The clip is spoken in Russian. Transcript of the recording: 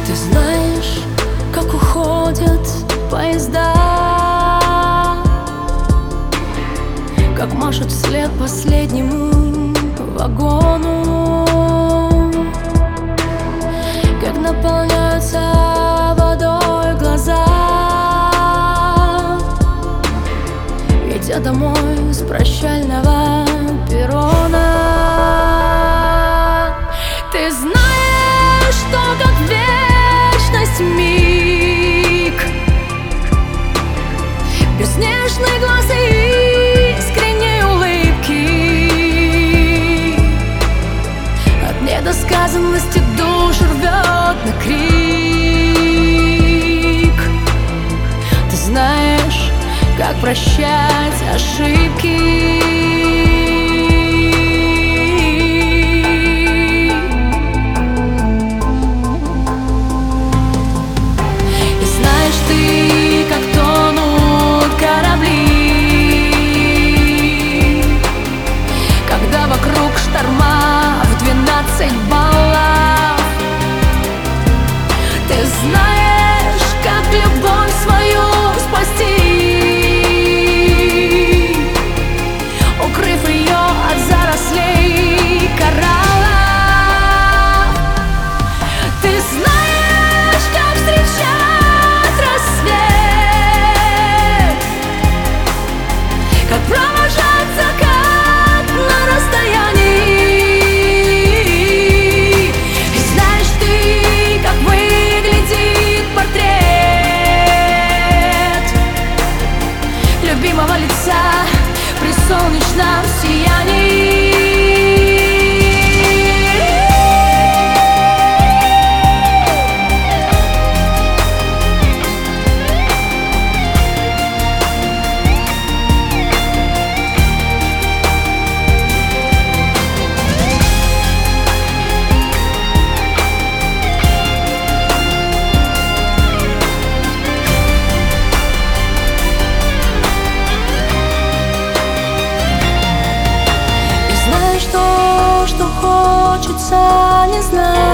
Ты знаешь, как уходят поезда, как машут вслед последнему вагону, как наполняются водой глаза, идя домой с прощального перрона. Ты знаешь, что как вечность миг, беснежный глаз и искренней улыбки, от недосказанности душу рвет на крик. Ты знаешь, как прощать ошибки. Шторма в 12 баллов. Ты знаешь, как любовь свою спасти, укрыв ее от зарослей кораллов. Ты знаешь, как встречать рассвет, как провожать закат на расстоянии. Любимого лица при солнечном сиянии. Что хочется не знать.